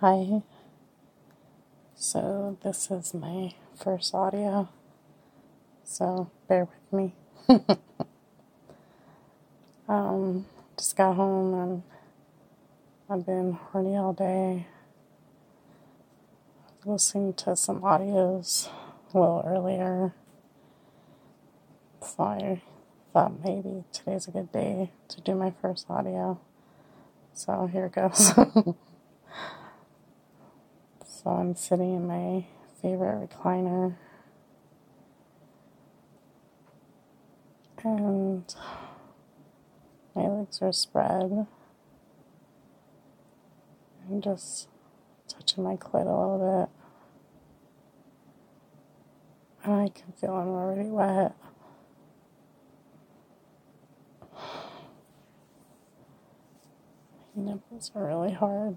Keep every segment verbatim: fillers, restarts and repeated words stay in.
Hi, so this is my first audio, so bear with me. um, just got home and I've been horny all day, listening to some audios a little earlier, so I thought maybe today's a good day to do my first audio, so here it goes. So I'm sitting in my favorite recliner, and my legs are spread. I'm just touching my clit a little bit, and I can feel I'm already wet. My nipples are really hard.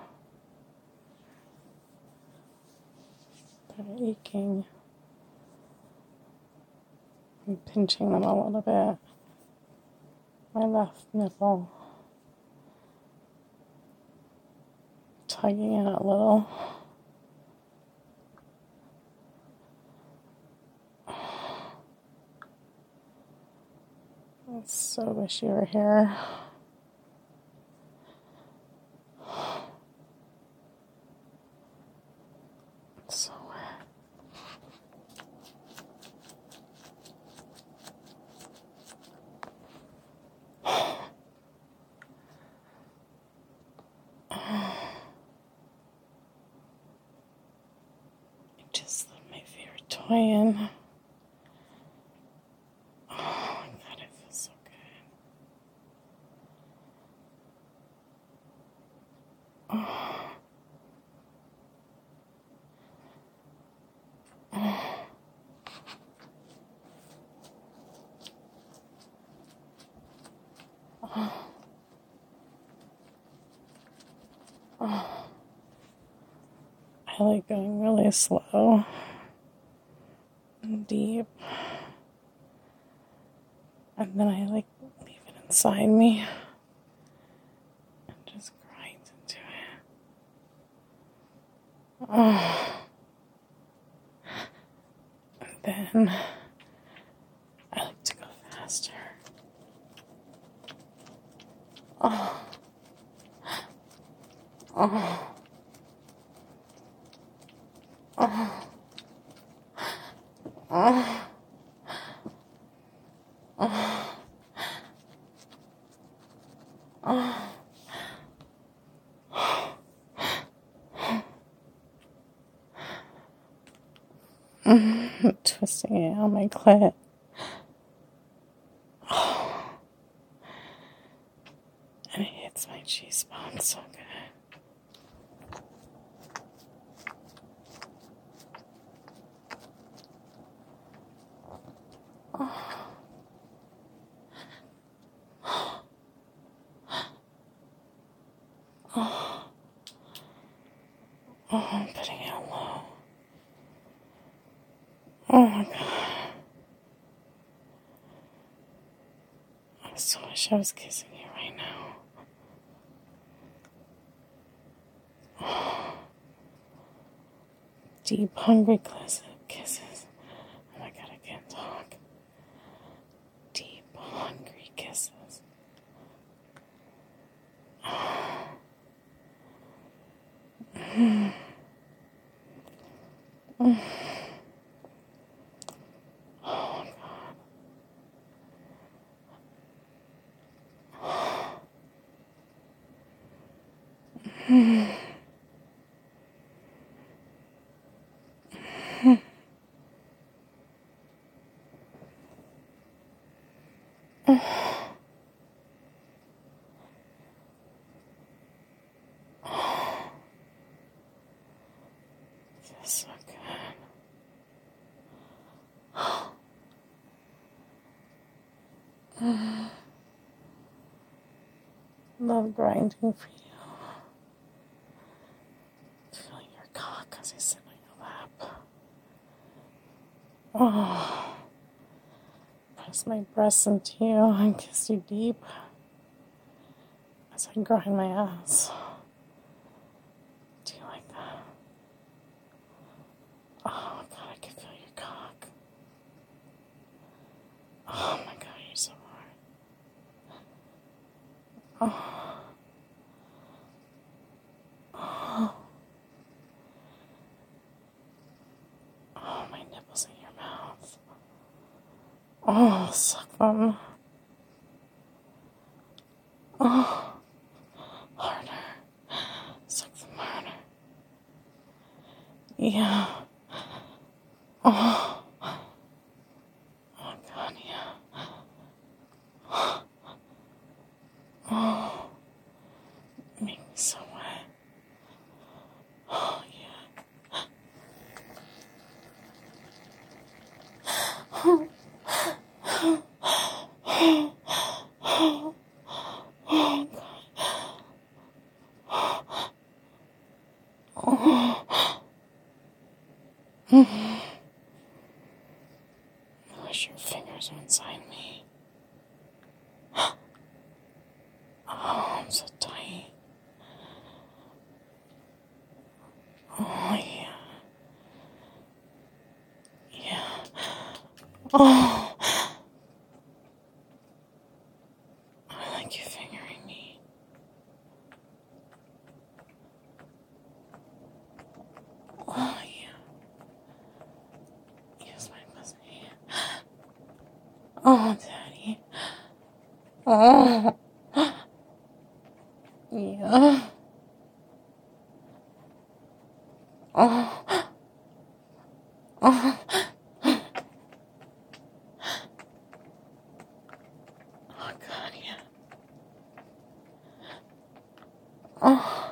They're aching. I'm pinching them a little bit. My left nipple. Tugging it a little. I so wish you were here. It's so wet. I just let my favorite toy in. Oh my god, it feels so good. Oh. Oh. Oh. Oh. I like going really slow and deep, and then I like leave it inside me and just grind into it. Oh. And then I like to go faster. Oh. Oh. Oh. Oh. Oh. Oh. I'm twisting it on my clit. Oh. And it hits my G-spot so good. Oh. Oh. Oh, I'm putting it low. Oh my god. I so wish I was kissing you right now. Oh. Deep, hungry kisses. Oh my god, I can't talk. Deep, hungry kisses. Oh. Mm. Mm. Oh my god. Mm. Feels so good. Mm. Love grinding for you. Feeling your cock as I sit on your lap. Oh. Press my breasts into you and kiss you deep as I grind my ass. Do you Oh. Oh. Oh, my nipples in your mouth. Oh, suck them. Oh, harder. Suck them harder. Yeah. Oh. Oh, God, yeah. Oh. Make me so wet. Oh, yeah. Oh. Oh, God. Oh. I wish your fingers were inside me. Oh, I'm so tight. Oh, yeah. Yeah. Oh. I like you fingering me. Oh, yeah. Use my pussy. Oh, Daddy. Oh. Yeah. Oh. Oh. Oh, God, yeah. Oh.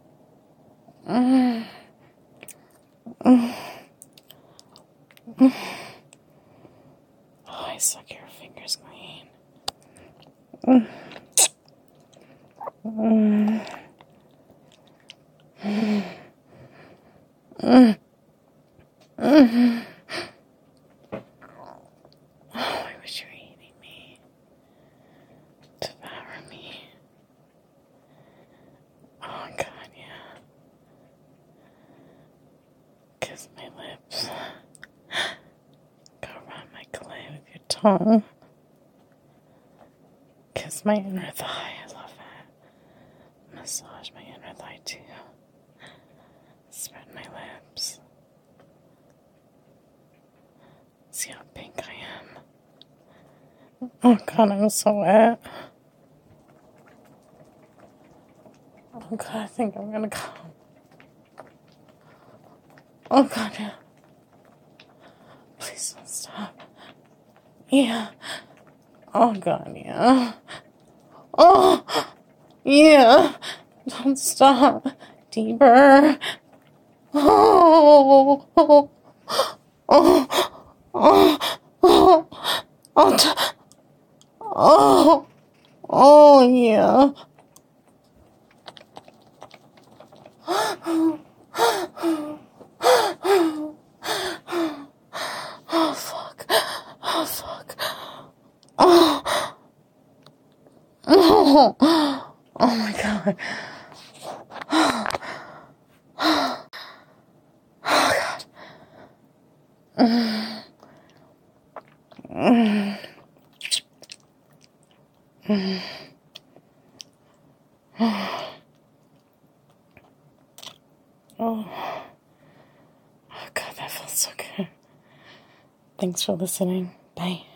Mm. Mm. Mm. Oh, I suck your fingers clean. Mm. Mm. Mm. Mm. Mm. Oh, I wish you were eating me. Devour me. Oh, God, yeah. Kiss my lips. Go around my clit with your tongue. Kiss my inner thigh. I love that. Massage my inner thigh, too. Spread my lips. See how pink I am. Oh, God, I'm so wet. Oh, God, I think I'm gonna come. Oh, God, yeah. Please don't stop. Yeah. Oh, God, yeah. Oh, yeah. Don't stop. Deeper. Oh, oh, oh, oh, oh, oh, t- oh, oh, yeah. Oh, fuck. Oh, fuck. Oh, oh, oh my God. Oh, God. Mm. Mm. Mm. Oh. Oh, God, that feels so good. Thanks for listening. Bye.